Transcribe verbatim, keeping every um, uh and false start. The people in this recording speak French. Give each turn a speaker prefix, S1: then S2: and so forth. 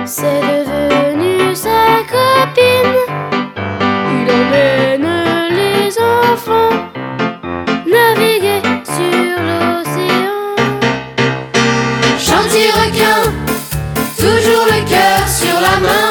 S1: c'est devenu sa copine. Il emmène les enfants naviguer sur l'océan.
S2: Gentil requin, toujours le cœur sur la main.